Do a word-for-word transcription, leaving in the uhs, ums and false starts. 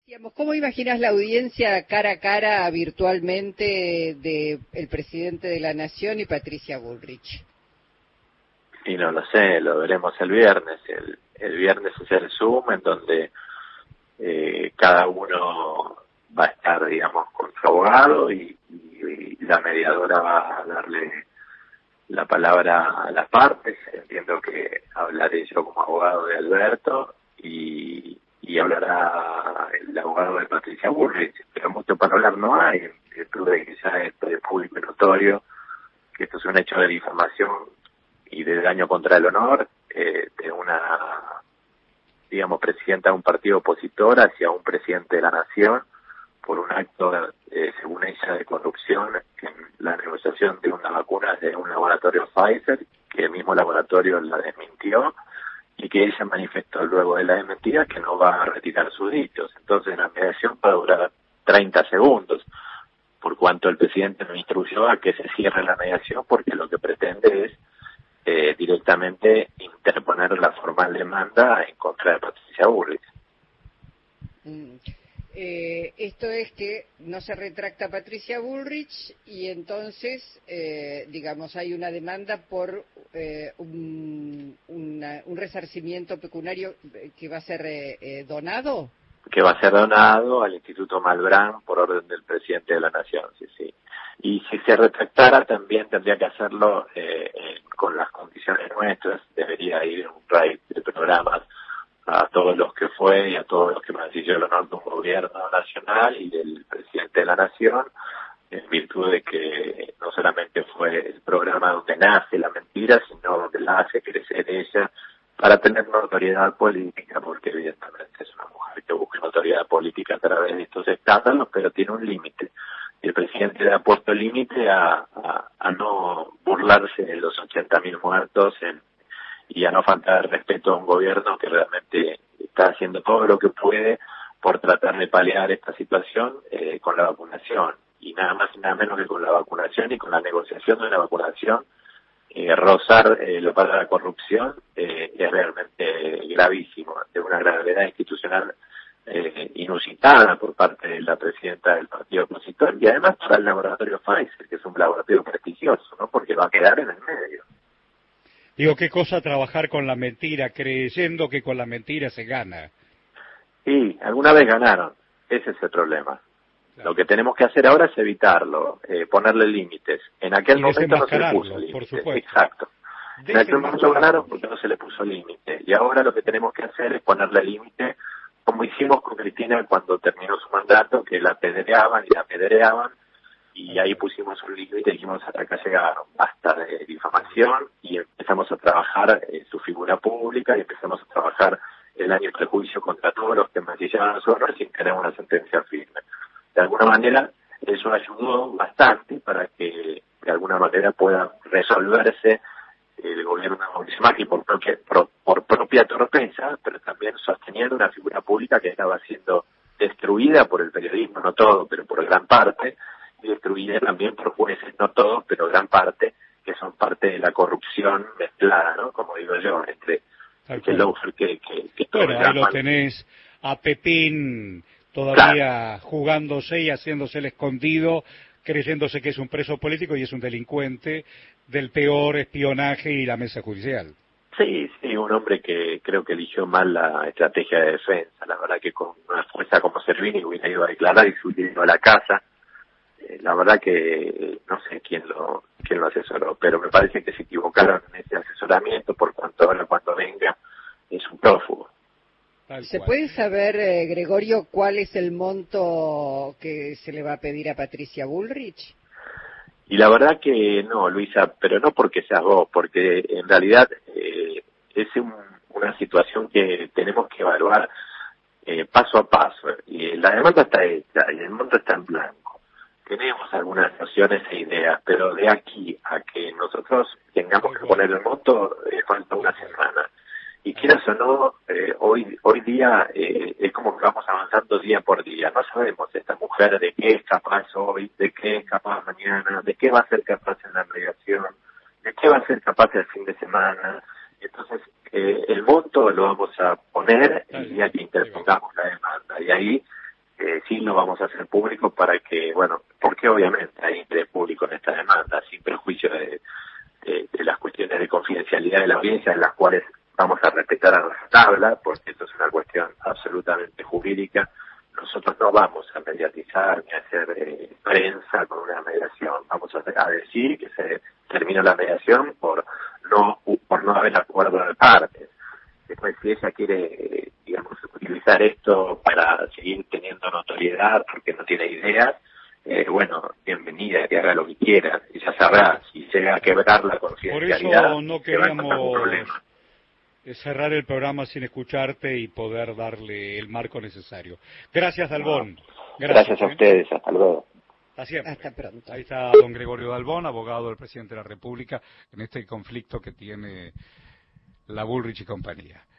Digamos, ¿cómo imaginas la audiencia cara a cara virtualmente de el presidente de la Nación y Patricia Bullrich? Y no lo sé, lo veremos el viernes. El, el viernes es el Zoom en donde eh, cada uno va a estar, digamos, con su abogado y, y, y la mediadora va a darle la palabra a las partes. Entiendo que hablaré yo como abogado de Alberto y, y hablará el abogado de Patricia Bullrich, pero mucho para hablar no hay, en virtud de que ya es público y notorio que esto es un hecho de difamación y de daño contra el honor eh, de una, digamos, presidenta de un partido opositor hacia un presidente de la Nación por un acto, eh, según ella, de corrupción en la negociación de una vacuna de un laboratorio Pfizer, que el mismo laboratorio la desmintió y que ella manifestó luego de la desmentida que no va a retirar sus dichos. Entonces la mediación va a durar treinta segundos, por cuanto el presidente no instruyó a que se cierre la mediación, porque lo que pretende es eh, directamente interponer la formal demanda en contra de Patricia Bullrich. Mm. Eh, esto es que no se retracta Patricia Bullrich y entonces, eh, digamos, hay una demanda por eh, un, una, un resarcimiento pecuniario que va a ser eh, eh, donado. Que va a ser donado al Instituto Malbrán por orden del presidente de la Nación, sí, sí. Y si se retractara también tendría que hacerlo eh, eh, con las condiciones nuestras, debería ir un raid de programas a todos los que fue y a todos los que mancilló el honor de un gobierno nacional y del presidente de la Nación, en virtud de que no solamente fue el programa donde nace la mentira, sino donde la hace crecer ella para tener notoriedad política, porque evidentemente es una mujer que busca notoriedad política a través de estos escándalos, pero tiene un límite. Y el presidente le ha puesto límite a, a, a no burlarse de los ochenta mil muertos en y a no faltar el respeto a un gobierno que realmente está haciendo todo lo que puede por tratar de paliar esta situación eh, con la vacunación. Y nada más y nada menos que con la vacunación y con la negociación de una vacunación, eh, rozar eh, lo para la corrupción eh, es realmente gravísimo, de una gravedad institucional eh, inusitada por parte de la presidenta del partido opositor y además para el laboratorio Pfizer, que es un laboratorio prestigioso, ¿no? Porque va a quedar en el medio. Digo, qué cosa trabajar con la mentira, creyendo que con la mentira se gana. Sí, alguna vez ganaron. Ese es el problema. Claro. Lo que tenemos que hacer ahora es evitarlo, eh, ponerle límites. En aquel y momento no se le puso por límite. Supuesto. Exacto. En aquel momento ganaron porque no se le puso límite. Y ahora lo que tenemos que hacer es ponerle límite, como hicimos con Cristina cuando terminó su mandato, que la apedreaban y la apedreaban. Y ahí pusimos un límite y dijimos, hasta acá llegaron, basta de difamación, y empezamos a trabajar eh, su figura pública y empezamos a trabajar el daño y prejuicio contra todos los que mancillaban a su honor sin tener una sentencia firme. De alguna manera, eso ayudó bastante para que de alguna manera pueda resolverse el gobierno de Mauricio Macri por propia, por, por propia torpeza, pero también sosteniendo una figura pública que estaba siendo destruida por el periodismo, no todo, pero por gran parte, y destruida también por jueces, no todos, pero gran parte, que son parte de la corrupción mezclada, ¿no? Como digo yo, entre el lawfare que, que, que todo bueno, ahí lo tenés a Pepín todavía claro. jugándose y haciéndose el escondido, creyéndose que es un preso político y es un delincuente del peor espionaje y la mesa judicial. Sí, sí, un hombre que creo que eligió mal la estrategia de defensa. La verdad que con una fuerza como Servini hubiera ido a declarar y se hubiera ido a la casa. La verdad que no sé quién lo quién lo asesoró, pero me parece que se equivocaron en ese asesoramiento, por cuanto ahora cuando venga es un prófugo. ¿Se puede saber, eh, Gregorio, cuál es el monto que se le va a pedir a Patricia Bullrich? Y la verdad que no, Luisa, pero no porque seas vos, porque en realidad eh, es un, una situación que tenemos que evaluar eh, paso a paso. Y la demanda está hecha y el monto está en blanco. Tenemos algunas nociones e ideas, pero de aquí a que nosotros tengamos que poner el monto, eh, falta una semana. Y quieras o no, eh, hoy hoy día eh, es como que vamos avanzando día por día. No sabemos esta mujer de qué es capaz hoy, de qué es capaz mañana, de qué va a ser capaz en la mediación, de qué va a ser capaz el fin de semana. Entonces, eh, el monto lo vamos a poner el día que interpongamos la demanda. Y ahí eh, sí lo vamos a hacer público para que, bueno, porque obviamente hay interés público en esta demanda, sin perjuicio de, de, de las cuestiones de confidencialidad de la audiencia, en las cuales vamos a respetar a rajatabla, porque esto es una cuestión absolutamente jurídica. Nosotros no vamos a mediatizar ni a hacer eh, prensa con una mediación. Vamos a, a decir que se terminó la mediación por no por no haber acuerdo de partes. Después, si ella quiere, digamos, utilizar esto para seguir teniendo notoriedad porque no tiene ideas, eh, bueno, bienvenida, que haga lo que quiera. Ella sabrá, si llega a quebrar la confidencialidad, por eso no queríamos cerrar el programa sin escucharte y poder darle el marco necesario. Gracias, Dalbón. No. Gracias, Gracias a ¿eh? ustedes, hasta luego. Hasta siempre. Hasta pronto. Ahí está don Gregorio Dalbón, abogado del presidente de la República, en este conflicto que tiene la Bullrich y compañía.